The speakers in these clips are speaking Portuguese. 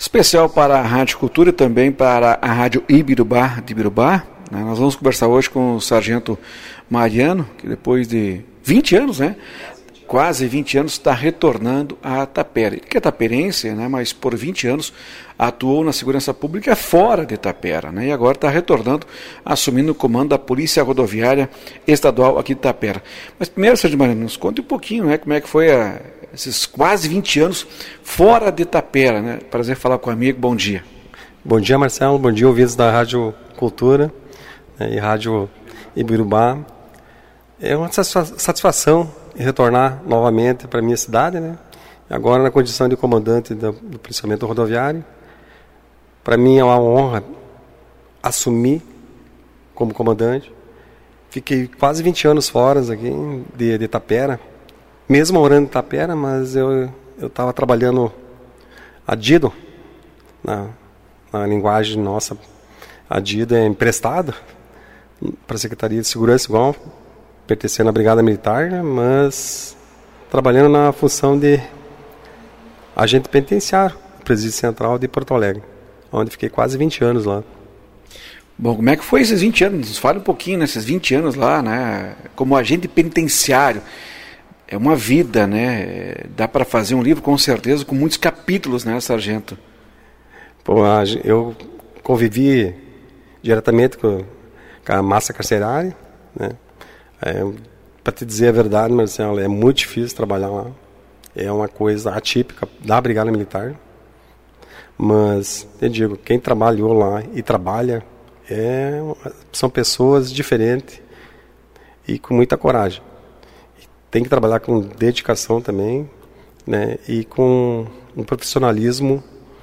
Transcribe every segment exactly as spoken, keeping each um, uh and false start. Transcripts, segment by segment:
Especial para a Rádio Cultura e também para a Rádio Ibirubá de Ibirubá. Né? Nós vamos conversar hoje com o Sargento Mariano, que depois de vinte anos, né? Quase vinte anos, está retornando a Tapera. Ele que é taperense, né? Mas por vinte anos atuou na segurança pública fora de Tapera, né? E agora está retornando, assumindo o comando da Polícia Rodoviária Estadual aqui de Tapera. Mas primeiro, Sargento Mariano, nos conte um pouquinho, né? Como é que foi a, esses quase vinte anos fora de Tapera, né? Prazer falar com o amigo, bom dia. Bom dia, Marcelo, bom dia, ouvintes da Rádio Cultura, né, e Rádio Ibirubá. É uma satisfação retornar novamente para a minha cidade, né? Agora na condição de comandante do, do policiamento rodoviário. Para mim é uma honra assumir como comandante. Fiquei quase vinte anos fora aqui de, de Itapera, mesmo morando em Itapera, mas eu eu estava trabalhando adido, na, na linguagem nossa, adido é emprestado para a Secretaria de Segurança, igual pertencendo à Brigada Militar, né, mas trabalhando na função de agente penitenciário, Presídio Central de Porto Alegre, onde fiquei quase vinte anos lá. Bom, como é que foi esses vinte anos? Nos fala um pouquinho, nesses vinte anos lá, né, como agente penitenciário. É uma vida, né? Dá para fazer um livro, com certeza, com muitos capítulos, né, Sargento? Pô, eu convivi diretamente com a massa carcerária, né? É, para te dizer a verdade, Marcelo, é muito difícil trabalhar lá. É uma coisa atípica da Brigada Militar. Mas, eu digo, quem trabalhou lá e trabalha é, são pessoas diferentes e com muita coragem. Tem que trabalhar com dedicação também, né, e com um profissionalismo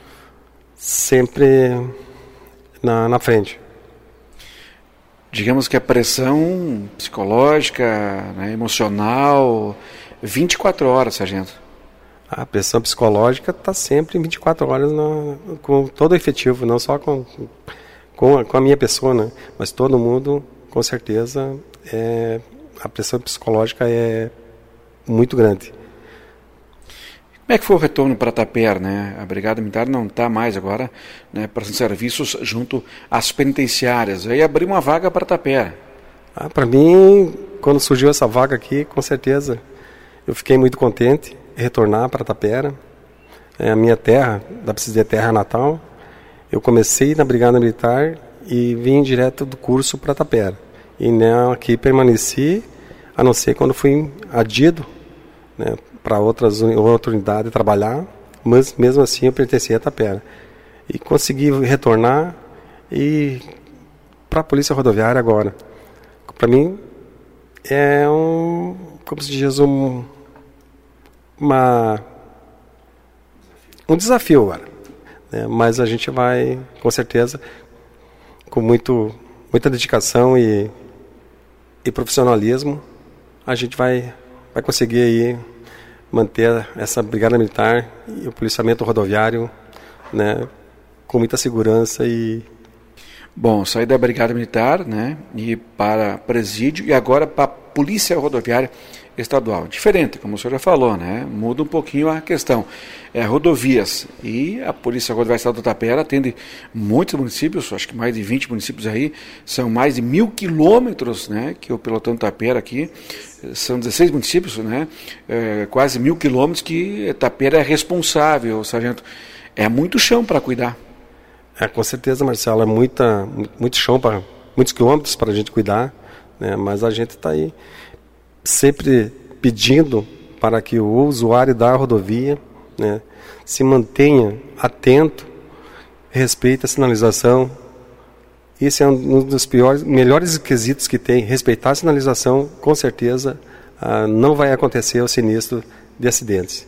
sempre na, na frente. Digamos que a pressão psicológica, né, emocional, vinte e quatro horas, Sargento. A pressão psicológica está sempre vinte e quatro horas na, com todo o efetivo, não só com, com, a, com a minha pessoa, né, mas todo mundo, com certeza, é, a pressão psicológica é muito grande. Como é que foi o retorno para Tapera, né? A Brigada Militar não está mais agora, né, prestando serviços junto às penitenciárias. Aí abriu uma vaga para Tapera. Ah, para mim, quando surgiu essa vaga aqui, com certeza, eu fiquei muito contente em retornar para Tapera. É a minha terra, dá para dizer terra natal. Eu comecei na Brigada Militar e vim direto do curso para Tapera. E né, aqui permaneci, a não ser quando fui adido, né, para outras outra unidade trabalhar, mas mesmo assim eu pertencia a Tapera. E consegui retornar e para a Polícia Rodoviária agora. Para mim é um, como se diz, um, uma, um desafio agora. Né? Mas a gente vai, com certeza, com muito, muita dedicação e, e profissionalismo, a gente vai, vai conseguir aí manter essa Brigada Militar e o policiamento rodoviário, né, com muita segurança e... Bom, saí da Brigada Militar, né, e para presídio e agora para a Polícia Rodoviária Estadual. Diferente, como o senhor já falou, né, muda um pouquinho a questão. É rodovias e a Polícia Rodoviária Estadual do Tapera atende muitos municípios, acho que mais de vinte municípios aí, são mais de mil quilômetros, né, que o pelotão Tapera aqui, são dezesseis municípios, né, é, quase mil quilômetros que Tapera é responsável, Sargento. É muito chão para cuidar. É, com certeza, Marcelo, é muita, muito chão, para muitos quilômetros para a gente cuidar, né, mas a gente está aí sempre pedindo para que o usuário da rodovia, né, se mantenha atento, respeite a sinalização. Esse é um dos piores, melhores quesitos que tem. Respeitar a sinalização, com certeza, ah, não vai acontecer o sinistro de acidentes.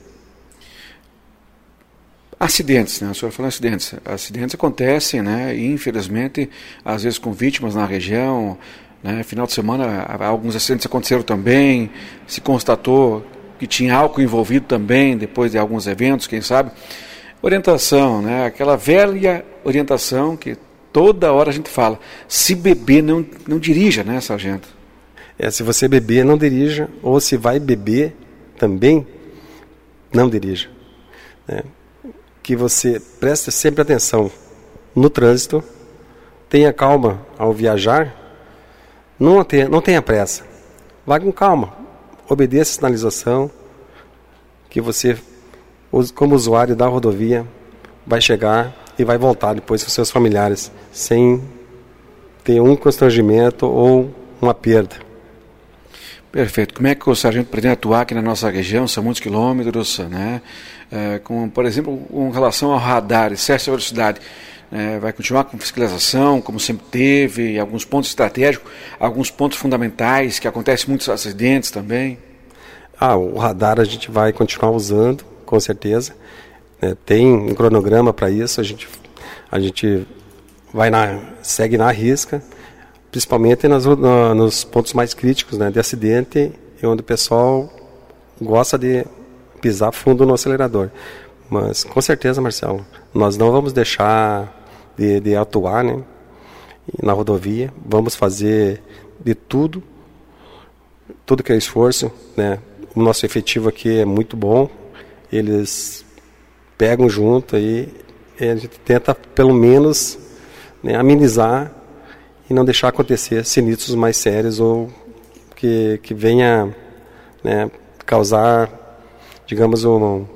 Acidentes, né? O senhor falou acidentes. Acidentes acontecem, né? E, infelizmente, às vezes com vítimas na região, né? Final de semana, alguns acidentes aconteceram também. Se constatou que tinha álcool envolvido também, depois de alguns eventos, quem sabe. Orientação, né? Aquela velha orientação que toda hora a gente fala. Se beber, não, não dirija, né, Sargento? É, se você beber, não dirija. Ou se vai beber também, não dirija. É. que você preste sempre atenção no trânsito, tenha calma ao viajar, não tenha, não tenha pressa, vá com calma, obedeça a sinalização, que você, como usuário da rodovia, vai chegar e vai voltar depois com seus familiares, sem ter um constrangimento ou uma perda. Perfeito. Como é que o sargento pretende atuar aqui na nossa região? São muitos quilômetros, né? É, com, por exemplo, com relação ao radar, excesso de velocidade, é, vai continuar com fiscalização, como sempre teve, alguns pontos estratégicos, alguns pontos fundamentais, que acontecem muitos acidentes também? Ah, o radar a gente vai continuar usando, com certeza. É, tem um cronograma para isso, a gente, a gente vai na, segue na risca, principalmente nas, na, nos pontos mais críticos, né, de acidente, e onde o pessoal gosta de pisar fundo no acelerador. Mas, com certeza, Marcelo, nós não vamos deixar de, de atuar, né, na rodovia. Vamos fazer de tudo, tudo que é esforço, né. O nosso efetivo aqui é muito bom, eles pegam junto aí, e a gente tenta, pelo menos, né, amenizar e não deixar acontecer sinistros mais sérios ou que, que venha, né, causar, digamos, um,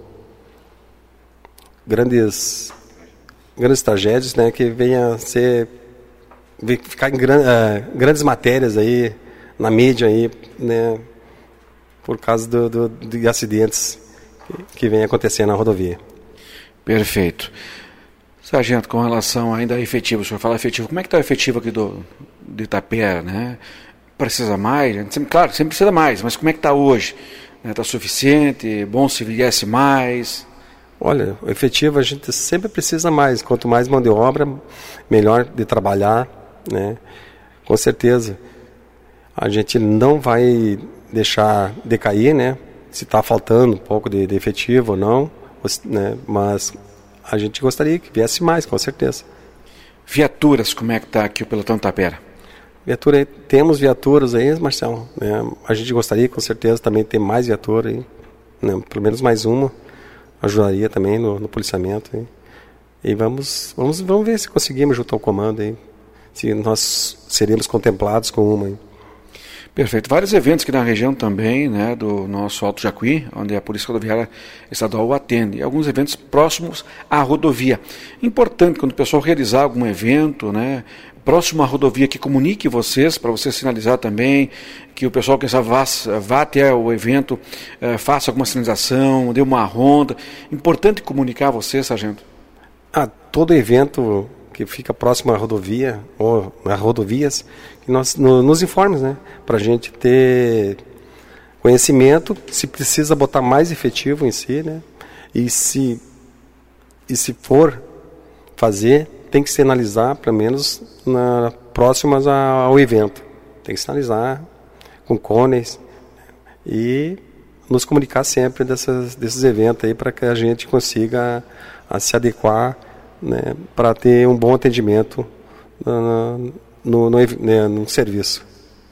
grandes, grandes tragédias, né, que venha ser, ficar em gran, uh, grandes matérias aí na mídia aí, né, por causa do, do, de acidentes que, que vem acontecendo na rodovia. Perfeito. Sargento, com relação ainda a efetivo, o senhor fala efetivo, como é que está o efetivo aqui do, de Itapera, né? Precisa mais? Sempre, claro, sempre precisa mais, mas como é que está hoje? Está suficiente? Bom se viesse mais? Olha, o efetivo a gente sempre precisa mais, quanto mais mão de obra, melhor de trabalhar, né? Com certeza. A gente não vai deixar decair, né? Se está faltando um pouco de, de efetivo ou não, né? Mas a gente gostaria que viesse mais, com certeza. Viaturas, como é que está aqui o pelotão de Itapera? Viatura, temos viaturas aí, Marcelo, né? A gente gostaria, com certeza, também ter mais viatura aí, né? Pelo menos mais uma, ajudaria também no, no policiamento aí. E vamos, vamos, vamos ver se conseguimos juntar o comando aí, se nós seríamos contemplados com uma aí. Perfeito. Vários eventos aqui na região também, né, do nosso Alto Jacuí, onde a Polícia Rodoviária Estadual atende. E alguns eventos próximos à rodovia. Importante, quando o pessoal realizar algum evento, né, próximo à rodovia, que comunique vocês, para vocês sinalizar também, que o pessoal que vá, vá até o evento, eh, faça alguma sinalização, dê uma ronda. Importante comunicar a vocês, sargento. Ah, todo evento que fica próximo à rodovia, ou nas rodovias, que nós no, nos informes, né? Para a gente ter conhecimento, se precisa botar mais efetivo em si, né? E se, e se for fazer, tem que sinalizar, pelo menos, na, próximas ao evento. Tem que sinalizar com cones e nos comunicar sempre dessas, desses eventos aí, para que a gente consiga a, se adequar, né, para ter um bom atendimento no, no, no, né, no serviço.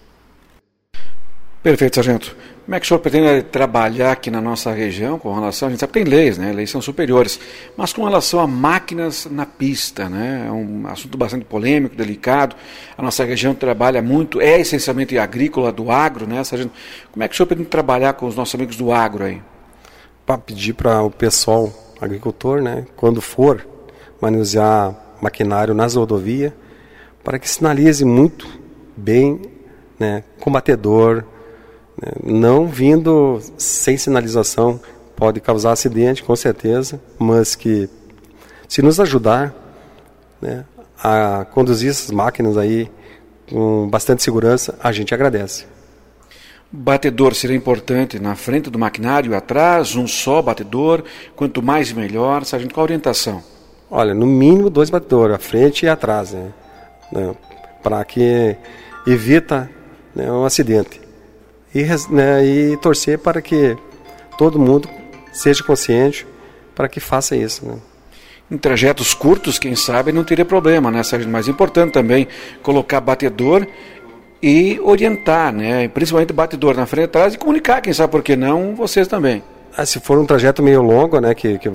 Perfeito, sargento. Como é que o senhor pretende trabalhar aqui na nossa região com relação, a gente sabe que tem leis, né, leis são superiores, mas com relação a máquinas na pista, né, é um assunto bastante polêmico, delicado, a nossa região trabalha muito, é essencialmente agrícola, do agro, né, sargento, como é que o senhor pretende trabalhar com os nossos amigos do agro aí? Para pedir para o pessoal agricultor, né, quando for manusear maquinário nas rodovias, para que sinalize muito bem, né, com batedor, né, não vindo sem sinalização, pode causar acidente, com certeza, mas que se nos ajudar, né, a conduzir essas máquinas aí com bastante segurança, a gente agradece. Batedor seria importante na frente do maquinário, atrás, um só batedor, quanto mais melhor, sargento, qual a orientação? Olha, no mínimo dois batedores, à frente e atrás, né? né? Para que evita, né, um acidente. E, né, e torcer para que todo mundo seja consciente para que faça isso, né? Em trajetos curtos, quem sabe, não teria problema, né, Sargento? Mas é importante também colocar batedor e orientar, né? Principalmente batedor na frente e atrás e comunicar, quem sabe por que não, vocês também. Ah, se for um trajeto meio longo, né, que, que vai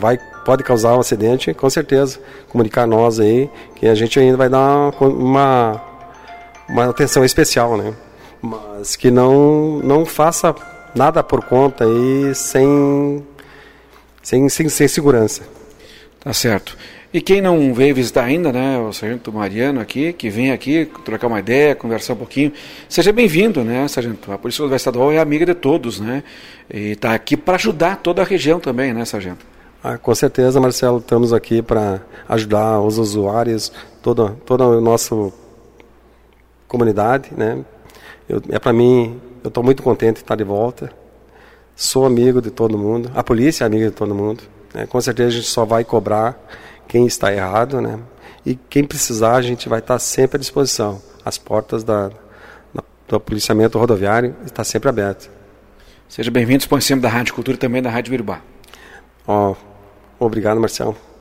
pode causar um acidente, com certeza, comunicar a nós aí, que a gente ainda vai dar uma, uma atenção especial, né? Mas que não, não faça nada por conta aí sem, sem, sem, sem segurança. Tá certo. E quem não veio visitar ainda, né, o Sargento Mariano aqui, que vem aqui trocar uma ideia, conversar um pouquinho, seja bem-vindo, né, Sargento? A Polícia Rodoviária Estadual é amiga de todos, né, e está aqui para ajudar toda a região também, né, Sargento? Ah, com certeza, Marcelo, estamos aqui para ajudar os usuários, toda, toda a nossa comunidade, né. Eu, é para mim, eu estou muito contente de estar de volta, sou amigo de todo mundo, a polícia é amiga de todo mundo, né, com certeza a gente só vai cobrar quem está errado, né? E quem precisar, a gente vai estar sempre à disposição. As portas da, da, do policiamento rodoviário estão sempre abertas. Seja bem-vindo, expõe sempre da Rádio Cultura e também da Rádio Ibirubá. Ó, obrigado, Marcelo.